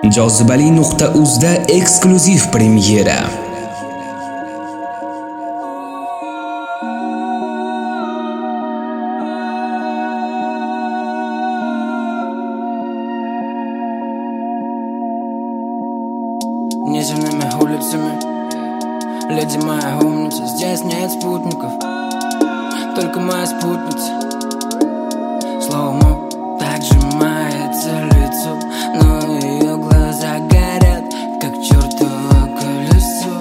Jozibali.uz'da eksklyuziv premyera. Неземными улицами, леди моя умница. Здесь нет спутников, только моя спутница. Слово так сжимается лицо, но ее глаза горят, как чертово колесо.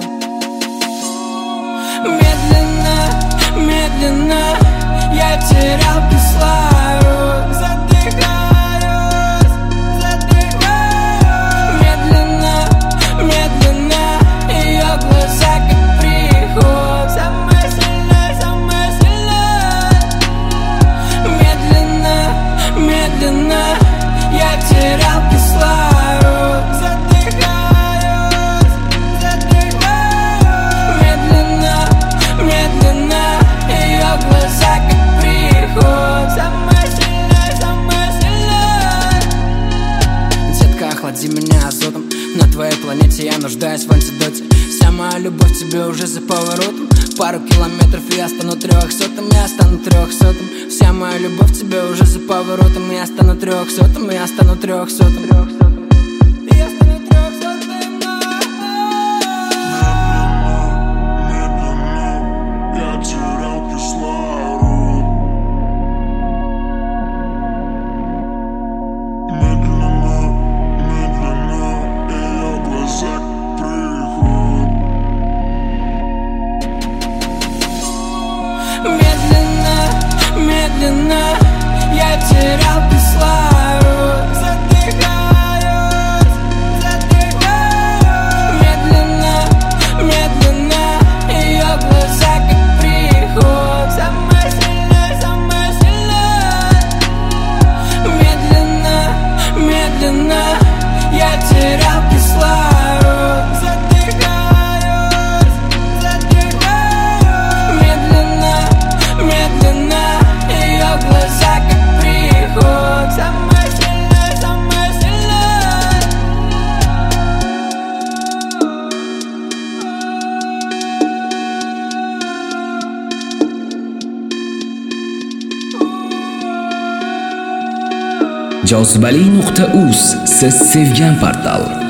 Медленно, медленно я терял кислород, задыхаюсь, задыхаюсь. Медленно, медленно ее глаза как приход, самая сильная, самая сильная. Медленно, медленно я терял кислород, задыхаюсь, задыхаюсь. Медленно, медленно ее глаза как приход, самая сильная, самая сильная. Детка, охлади меня азотом. На твоей планете я нуждаюсь в антидоте. Вся моя любовь к тебе уже за поворотом. Пару километров и я стану 300-м, я стану 300-м. Вся моя любовь к тебе уже за поворотом. Я стану 300-м, я стану 300-м. Медленно я терял кислород, задыхаюсь, задыхаюсь. Медленно, медленно ее глаза как приход, самая сильная, самая сильная. Медленно, медленно я терял кислород, задыхаюсь, задыхаюсь. Медленно, медленно ее глаза как приход, самая сильная, самая сильная. Jozibali.uz siz sevgan portal.